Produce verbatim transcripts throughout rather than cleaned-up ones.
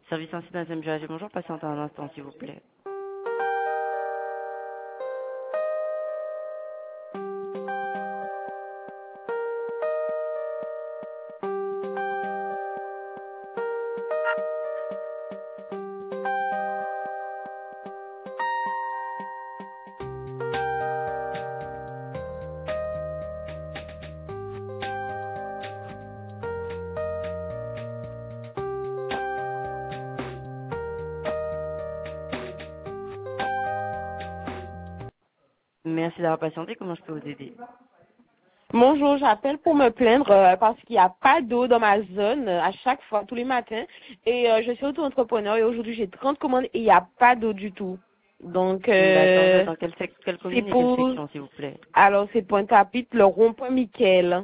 Service incident S M G, bonjour, patientez un instant, s'il vous plaît. Merci d'avoir patienté, comment je peux vous aider? Bonjour, j'appelle pour me plaindre euh, parce qu'il n'y a pas d'eau dans ma zone euh, à chaque fois, tous les matins. Et euh, je suis auto-entrepreneur et aujourd'hui j'ai trente commandes et il n'y a pas d'eau du tout. Donc, D'accord, vous êtes euh, dans quelle, sec- quelle c'est commune et quelle pour... section, s'il vous plaît? Alors, c'est Pointe-à-Pitre, le rond-point Michael.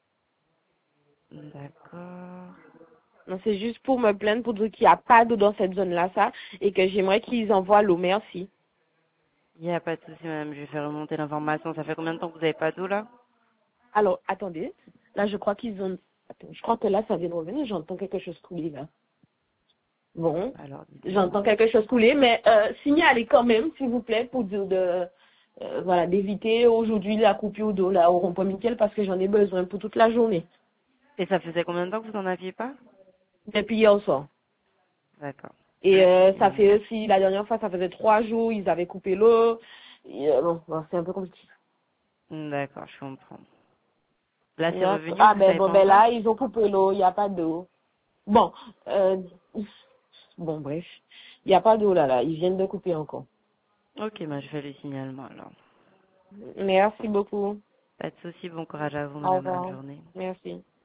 D'accord. Non, c'est juste pour me plaindre, pour dire qu'il n'y a pas d'eau dans cette zone-là, ça, et que j'aimerais qu'ils envoient l'eau. Merci. Il n'y a pas de souci, madame, je vais faire remonter l'information. Ça fait combien de temps que vous n'avez pas d'eau, là? Alors, attendez. Là, je crois qu'ils ont... Attends, je crois que là, ça vient de revenir. J'entends quelque chose couler, là. Bon, Alors, dites-moi. j'entends quelque chose couler, mais euh, signalez quand même, s'il vous plaît, pour dire de... euh, voilà, d'éviter aujourd'hui la coupure d'eau, là, au rond-point Michael, parce que j'en ai besoin pour toute la journée. Et ça faisait combien de temps que vous n'en aviez pas? Depuis hier soir. D'accord. Et euh, ça Hum, fait aussi, la dernière fois, ça faisait trois jours, ils avaient coupé l'eau. Et, euh, bon, bon, c'est un peu compliqué. D'accord, je comprends. Là, c'est D'accord. revenu, Ah vous ben savez bon pas ben encore? là ils ont coupé l'eau, il n'y a pas d'eau. Bon, euh, bon bref, il n'y a pas d'eau là là, ils viennent de couper encore. Ok, bah, je fais le signalement, alors. Merci beaucoup. Pas de souci, bon courage à vous, Au madame, bonne revoir. journée. Merci.